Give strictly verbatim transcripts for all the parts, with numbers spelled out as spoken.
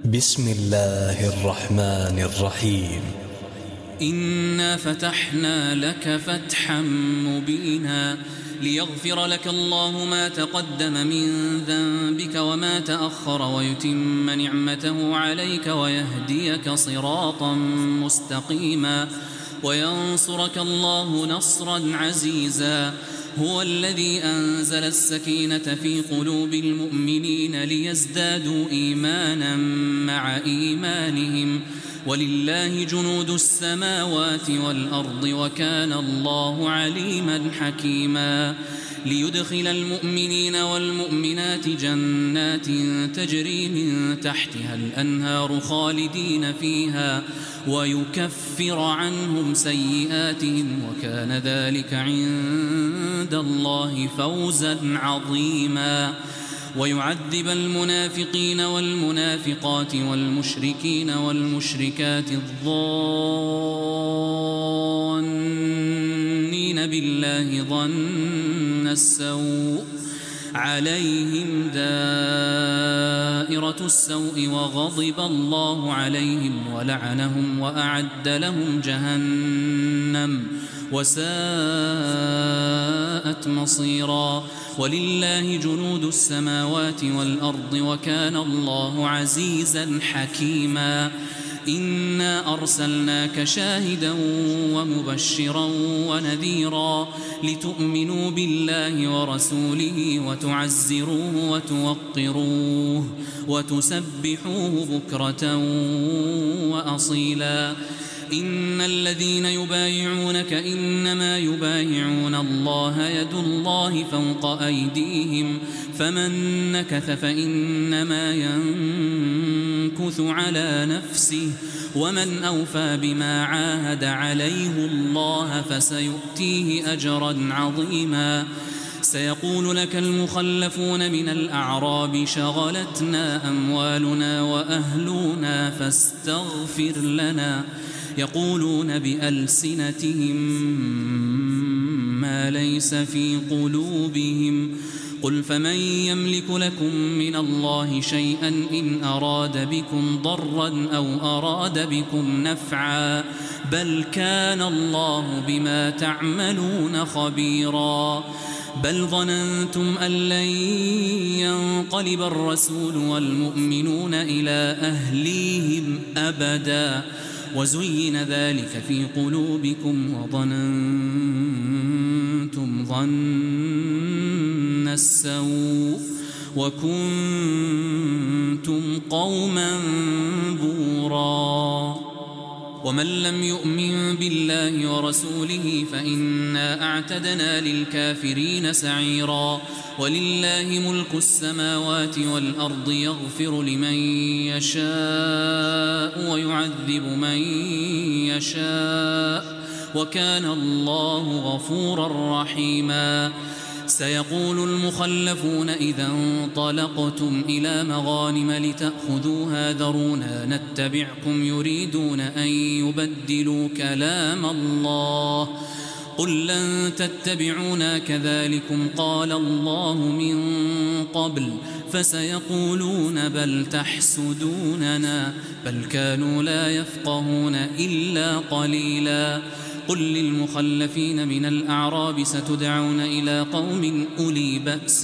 بسم الله الرحمن الرحيم. إنا فتحنا لك فتحا مبينا ليغفر لك الله ما تقدم من ذنبك وما تأخر ويتم نعمته عليك ويهديك صراطا مستقيما وينصرك الله نصرا عزيزا. هو الذي أنزل السكينة في قلوب المؤمنين ليزدادوا إيمانا مع إيمانهم ولله جنود السماوات والأرض وكان الله عليما حكيما. ليدخل المؤمنين والمؤمنات جنات تجري من تحتها الأنهار خالدين فيها ويكفر عنهم سيئاتهم وكان ذلك عند الله فوزا عظيما. ويعذب المنافقين والمنافقات والمشركين والمشركات الظانين بالله ظن السوء عليهم دائرة السوء وغضب الله عليهم ولعنهم وأعد لهم جهنم وساءت مصيرا. ولله جنود السماوات والأرض وكان الله عزيزا حكيما. إنا أرسلناك شاهدا ومبشرا ونذيرا لتؤمنوا بالله ورسوله وتعزروه وتوقروه وتسبحوه بكرة وأصيلا. إن الذين يبايعونك إنما يبايعون الله يد الله فوق أيديهم فمن نكث فإنما ينكث على نفسه ومن أوفى بما عاهد عليه الله فسيؤتيه أجرا عظيما. سيقول لك المخلفون من الأعراب شغلتنا أموالنا وأهلنا فاستغفر لنا يقولون بألسنتهم ما ليس في قلوبهم قل فمن يملك لكم من الله شيئا إن أراد بكم ضرا أو أراد بكم نفعا بل كان الله بما تعملون خبيرا. بل ظننتم أن لن ينقلب الرسول والمؤمنون إلى أهليهم أبدا وزين ذلك في قلوبكم وظننتم ظن السوء وكنتم قوما بورا. ومن لم يؤمن بالله ورسوله فإنا أعتدنا للكافرين سعيرا. ولله ملك السماوات والأرض يغفر لمن يشاء ويعذب من يشاء وكان الله غفورا رحيما. سيقول المخلفون إذا انطلقتم إلى مغانم لتأخذوها ذرونا نتبعكم يريدون أن يبدلوا كلام الله قل لن تتبعونا كذلكم قال الله من قبل فسيقولون بل تحسدوننا بل كانوا لا يفقهون إلا قليلا. قل للمخلفين من الأعراب ستدعون إلى قوم أولي بأس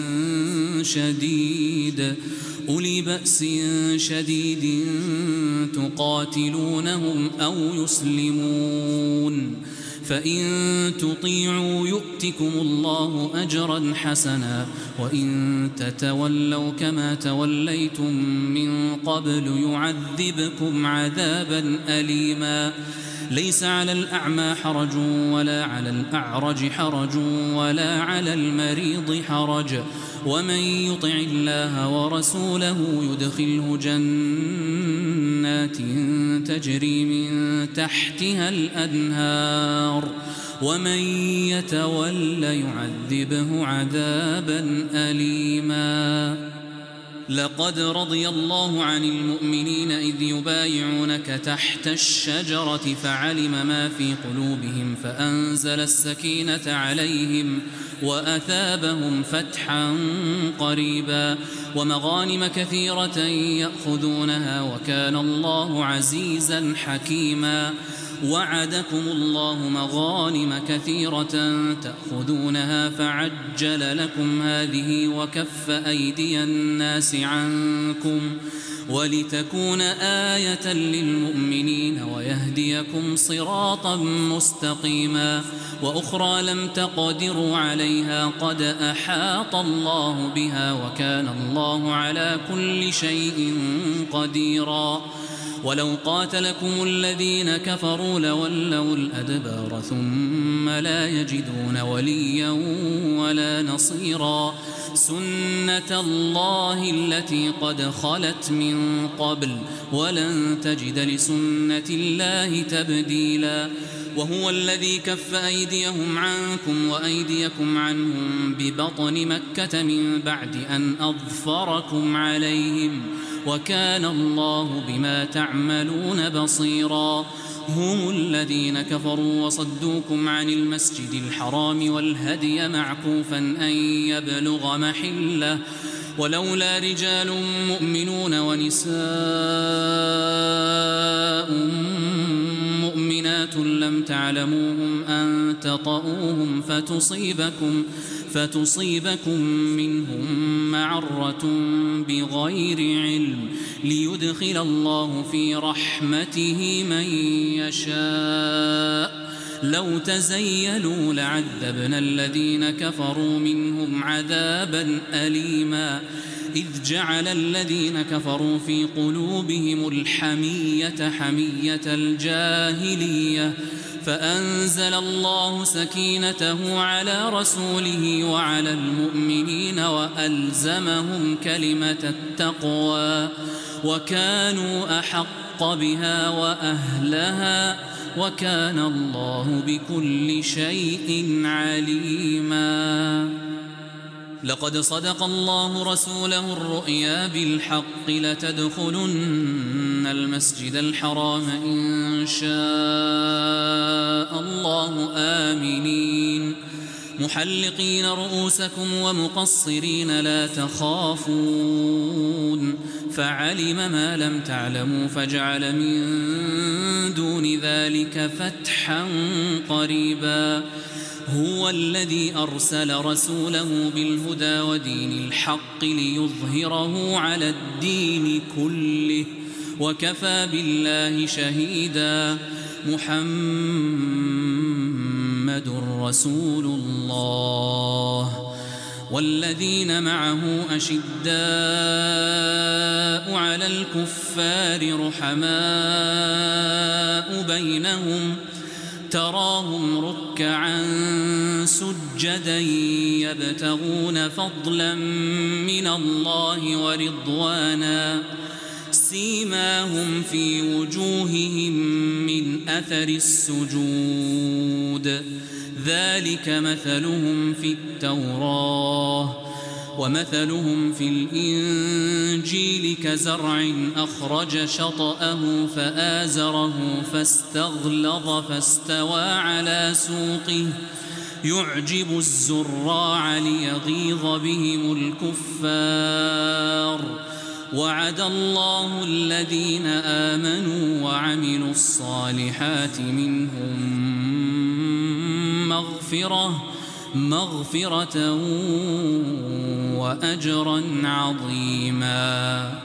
شديد أولي بأس شديد تقاتلونهم أو يسلمون فإن تطيعوا يؤتكم الله أجرا حسنا وإن تتولوا كما توليتم من قبل يعذبكم عذابا أليما. ليس على الأعمى حرج ولا على الأعرج حرج ولا على المريض حرج ومن يطع الله ورسوله يدخله جنات تجري من تحتها الأنهار ومن يتول يعذبه عذابا أليما. لقد رضي الله عن المؤمنين إذ يبايعونك تحت الشجرة فعلم ما في قلوبهم فأنزل السكينة عليهم وأثابهم فتحا قريبا ومغانم كثيرة يأخذونها وكان الله عزيزا حكيما وعدكم الله مغانم كثيرة تأخذونها فعجل لكم هذه وكف أيدي الناس عنكم ولتكون آية للمؤمنين ويهديكم صراطا مستقيما وأخرى لم تقدروا عليها قد أحاط الله بها وكان الله على كل شيء قديرا ولو قاتلكم الذين كفروا لولوا الأدبار ثم لا يجدون وليا ولا نصيرا سنة الله التي قد خلت من قبل ولن تجد لسنة الله تبديلا وهو الذي كف أيديهم عنكم وأيديكم عنهم ببطن مكة من بعد أن أظفركم عليهم وكان الله بما تعملون بصيرا هم الذين كفروا وصدوكم عن المسجد الحرام والهدي معكوفا أن يبلغ محله ولولا رجال مؤمنون ونساء مؤمنات لم تعلموهم أن تطؤوهم فتصيبكم فتصيبكم منهم معرة بغير علم ليدخل الله في رحمته من يشاء لو تزيلوا لعذبنا الذين كفروا منهم عذابا أليما إذ جعل الذين كفروا في قلوبهم الحمية حمية الجاهلية فأنزل الله سكينته على رسوله وعلى المؤمنين وألزمهم كلمة التقوى وكانوا أحق بها وأهلها وكان الله بكل شيء عليما لقد صدق الله رسوله الرؤيا بالحق لتدخلن المسجد الحرام إن شاء الله آمنين محلقين رؤوسكم ومقصرين لا تخافون فعلم ما لم تعلموا فجعل من دون ذلك فتحا قريبا هو الذي أرسل رسوله بالهدى ودين الحق ليظهره على الدين كله وكفى بالله شهيدا محمد رسول الله والذين معه أشداء على الكفار رحماء بينهم تراهم ركعا سجدا يبتغون فضلا من الله ورضوانا سيماهم في وجوههم من أثر السجود ذلك مثلهم في التوراة ومثلهم في الإنجيل كزرع أخرج شطأه فآزره فاستغلظ فاستوى على سوقه يعجب الزراع ليغيظ بهم الكفار وعد الله الذين آمنوا وعملوا الصالحات منهم مغفرة مغفرة وأجرا عظيما.